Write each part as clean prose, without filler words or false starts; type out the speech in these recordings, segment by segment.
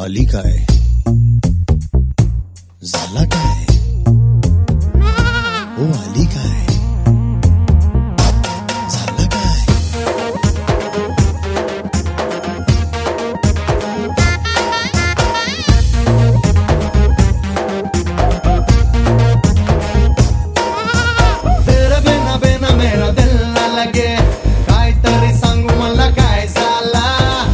आली काय झाला काय ओ आली काय झाला काय तेरे बिना बिना मेरा दिल न लगे काहीतरी सांगू मला काय झाला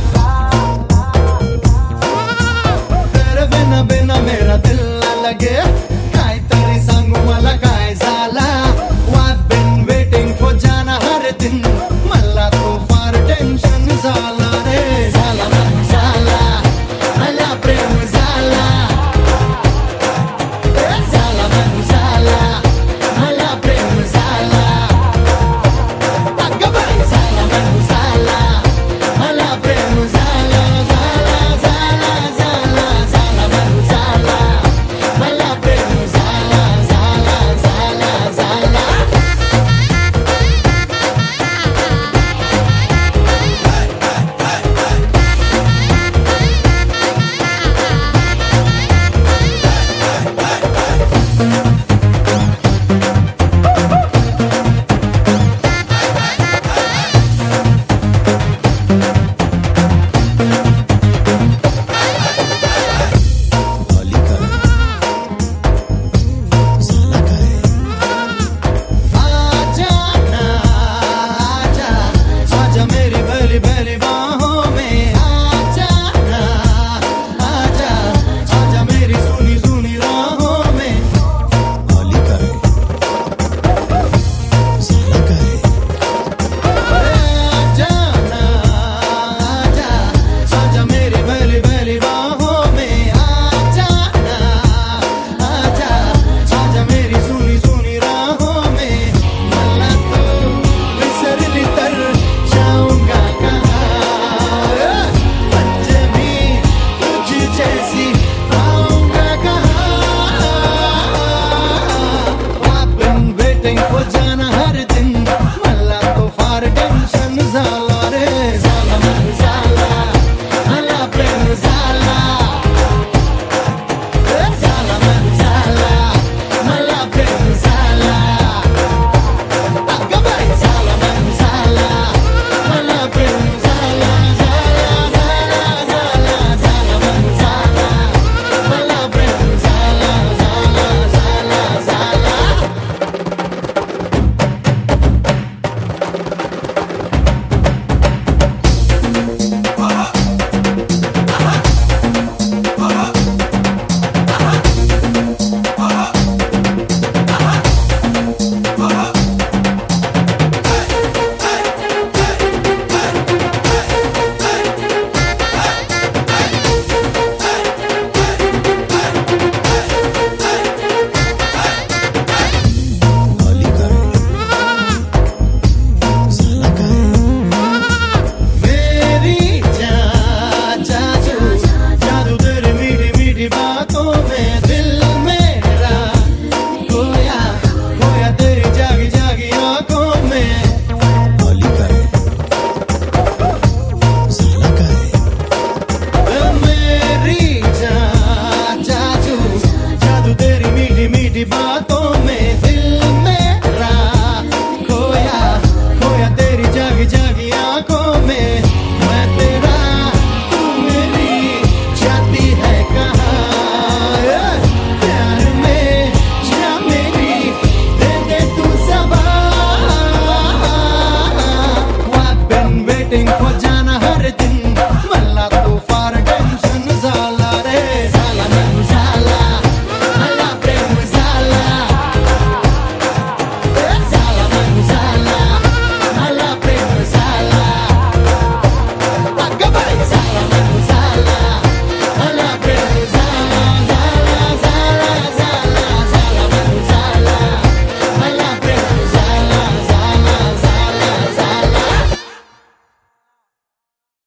तेरे बिना बिना मेरा दिल न लगे काहीतरी सांगू मला काय झाला I've been waiting for जाना हर दिन मला तो फार टेन्शन झाला रे झाला झाला मला प्रेम झाला झाला झाला मला प्रेम झाला अगं बाई झाला मला प्रेम झाला झाला झाला झाला झाला मला प्रेम झाला झाला झाला आली काय झाला काय आजा ना आजा आजा मेरी भली भली बाहों में आजा ना आजा आजा मेरी सुनी सुनी राहों में आली काय झाला काय आजा ना आजा आजा मेरी भली भली बाहों में आजा ना आजा आजा मेरी सुनी सुनी राहों में मला तो विसरली तर जाऊंगा कहाँ पंचमी तुझ जैसी पाऊंगा कहाँ I've been waiting for जाना हर दिन मला तो फार टेन्शन झाला रे झाला मला प्रेम झाला झाला मला प्रेम झाला अगं बाई झाला मला प्रेम झाला झाला मला प्रेम झाला आली काय झाला काय मेरी जादू तेरी मीठी मीठी बातों में दिल मेरा खोया खोया तेरी जागी जागी आंखों में आली काय झाला काय मेरी जादू तेरी मीठी मीठी बातों में दिल मेरा खोया खोया तेरी जागी जागी आंखों में मैं तेरा तू मेरी जाती है कहाँ प्यार में जा मेरी दे दे तू ज़बान I've been waiting for